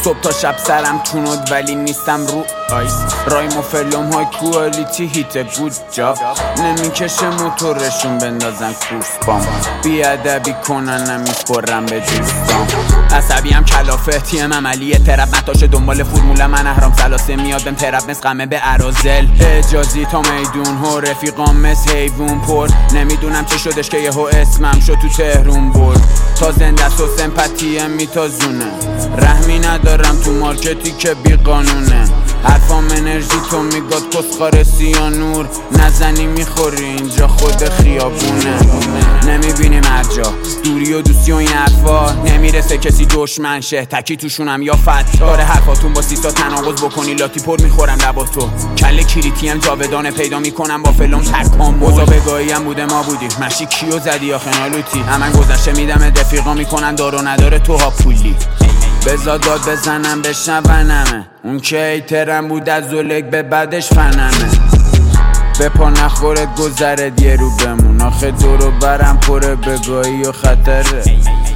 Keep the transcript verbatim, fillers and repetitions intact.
صبح تا شب سرم تونود ولی نیستم رو آیس. رایم و فلوم های کوالیتی هیت گود جاب. نمیکشه موتورشون بندازن کورس بام. بیادبی کنن نمیسپرم به دوستام. عصبی هم کلافه تیم عملیه ترپ نتاشه دنبال فرموله. من اهرام سلاسه میاد بهم ترپ مثل غمه به عرازل. اجازی تا میدون ها رفیقام مثل حیوون پر. نمیدونم چه شدش که یهو اسمم شد تو تهرون برد. تا زنده است و سمپاتیه میتازونه. رحمی ندارم تو مارکتی که بی قانونه. حرفام انرژی تو میگاد کسخار سیانور. نزنی میخوری اینجا خود خیابونه. نمیبینیم هر جا دوری و دوستی و این حرفا. نمیرسه کسی دشمن شه تکی توشونم یا فتا. داره حرفاتون با سیستا تناقض بکنی لاتی پر میخورم لبا تو. کله کریتی هم جاودانه پیدا میکنم با فلوم ترکام. موزا بگاهی هم بوده ما بودیم مشی کیو زدی آخه نالوتی. همن گذشته میدم دفیقا میکنن دارو نداره تو ها پولی. بزا داد بزنم بشنونمه. اون که ایترم بود از زلک به بعدش فنمه. به پا نخورت گذرد یه رو بمون. آخه دورو برم پره بگاهی و خطره.